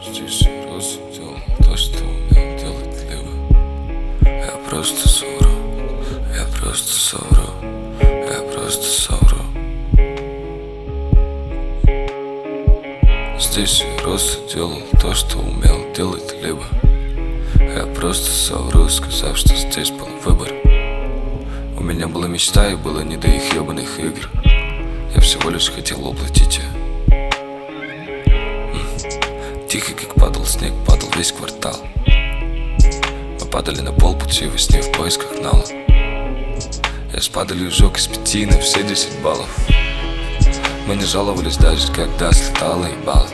Здесь рос, делал то, что умел делать либо. Я просто совру, я просто совру, я просто совру. Здесь рос и делал то, что умел делать либо. Я просто совру, сказав, что здесь был выбор. У меня была мечта и было не до их ебаных игр. Я всего лишь хотел воплотить ее. Тихо, как падал снег, падал весь квартал. Мы падали на полпути во сне в поисках нала. Я с падалью сжег из 5 на все 10 баллов. Мы не жаловались даже, когда слетало ебало.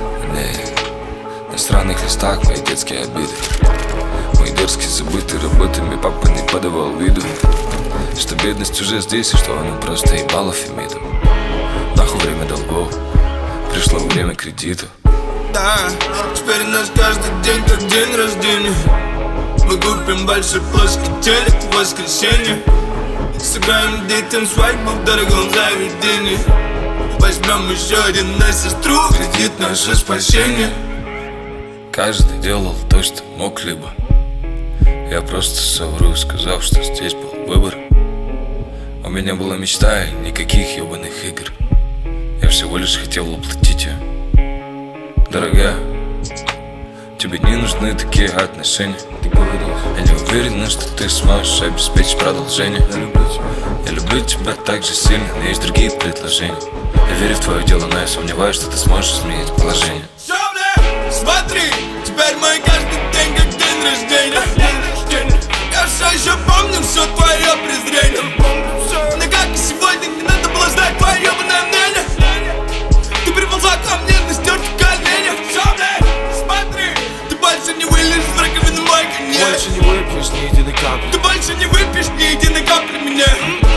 На странных листах мои детские обиды. Мои дерзкие забытые работами папа не подавал виду, что бедность уже здесь и что она просто ебала Фемиду. Нахуй время долгов, пришло время кредитов. Да, теперь у нас каждый день как день рождения. Мы купим большой плоский телек в воскресенье. Сыграем детям свадьбу в дорогом заведении. Возьмем еще один на сестру, кредит наше спасение. Каждый делал то, что мог либо. Я просто совру, сказав, что здесь был выбор. У меня была мечта и никаких ебаных игр. Я всего лишь хотел воплотить ее. Дорогая, тебе не нужны такие отношения. Я не уверен, что ты сможешь обеспечить продолжение. Я люблю тебя так же сильно, но есть другие предложения. Я верю в твое дело, но я сомневаюсь, что ты сможешь изменить положение. Смотри, теперь мой каждый день как день рождения. Я все еще помню все твое презрение. Но как и сегодня, не надо было знать твое ебаное мнение. Ты приползла ко мне на стерке коленях. Смотри, ты больше не вылезешь в раковину мой конец. Больше не выпьешь ни единой капли. Ты больше не выпьешь ни единой капли меня.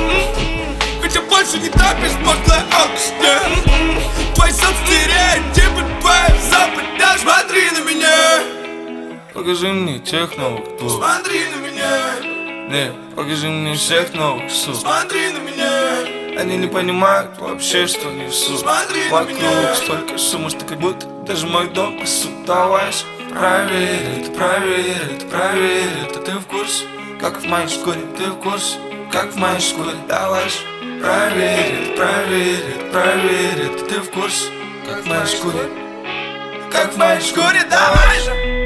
Хотя больше не топишь пошлая алкашня. Твой сон стереотипы, твоя западня. Смотри на меня. Покажи мне тех новых двух. Смотри на меня. Не, покажи мне всех новых сук. Смотри на меня. Они не понимают вообще, что несу. Смотри на Вокруг меня. столько шума, что как будто даже мой дом пасут. Давай же, проверь это, проверь это, проверь это. Ты в курсе, как в моей шкуре? Ты в курсе, как в моей шкуре? Давай же, проверь это, проверь это, проверь это. Ты в курсе, как в моей шкуре? Как в моей шкуре, давай же.